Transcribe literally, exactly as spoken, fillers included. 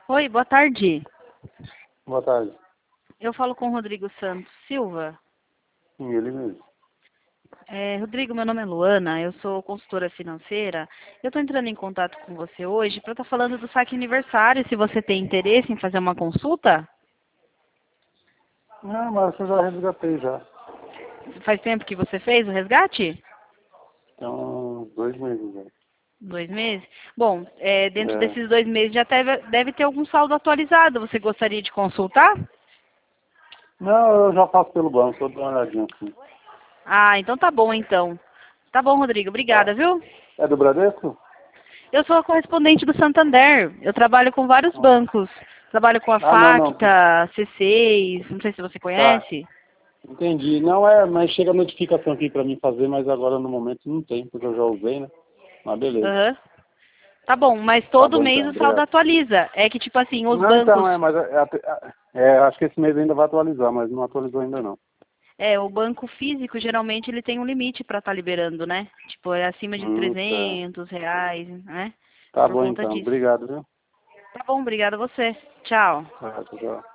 Oi, boa tarde. Boa tarde. Eu falo com o Rodrigo Santos Silva. Sim, ele mesmo. É, Rodrigo, meu nome é Luana, eu sou consultora financeira. Eu estou entrando em contato com você hoje para estar falando do saque aniversário, se você tem interesse em fazer uma consulta. Não, mas eu já resgatei já. Faz tempo que você fez o resgate? Tem uns dois meses já. Dois meses? Bom, é, dentro É. desses dois meses já deve, deve ter algum saldo atualizado. Você gostaria de consultar? Não, eu já passo pelo banco, eu dou uma olhadinha assim. Ah, então tá bom então. Tá bom, Rodrigo, Tá? obrigada, viu? É do Bradesco? Eu sou a correspondente do Santander. Eu trabalho com vários Ah, bancos. Trabalho com a ah, não, não. Facta, C seis, não sei se você Tá. conhece. Entendi. Não é, mas chega a notificação aqui pra mim fazer, mas agora no momento não tem, porque eu já usei, né? Mas beleza. Aham. Tá bom, mas Tá todo bom mês então, o saldo obrigado. atualiza. É que, tipo assim, os Não, bancos... então, é, mas é, é, é, acho que esse mês ainda vai atualizar, mas não atualizou ainda não. É, o banco físico, geralmente, ele tem um limite para estar liberando, né? Tipo, é acima de Hum, tá. trezentos reais, né? Tá Por bom conta então, disso. obrigado, viu? Tá bom, obrigada a você. Tchau. Tá, tchau.